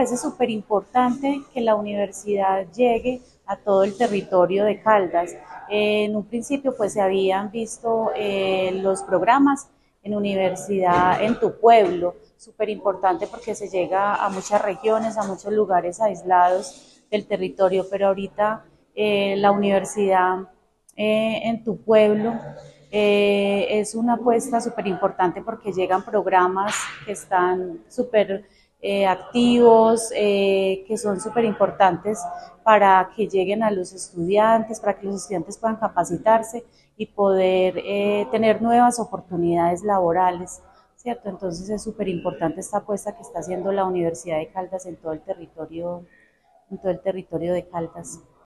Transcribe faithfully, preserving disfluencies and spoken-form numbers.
parece súper importante que la universidad llegue a todo el territorio de Caldas. Eh, en un principio pues se habían visto eh, los programas en universidad en tu pueblo, súper importante porque se llega a muchas regiones, a muchos lugares aislados del territorio, pero ahorita eh, la universidad eh, en tu pueblo eh, es una apuesta súper importante porque llegan programas que están súper eh, activos, eh, que son súper importantes para que lleguen a los estudiantes, para que los estudiantes puedan capacitarse y poder eh, tener nuevas oportunidades laborales, ¿cierto? Entonces es súper importante esta apuesta que está haciendo la Universidad de Caldas en todo el territorio, en todo el territorio de Caldas.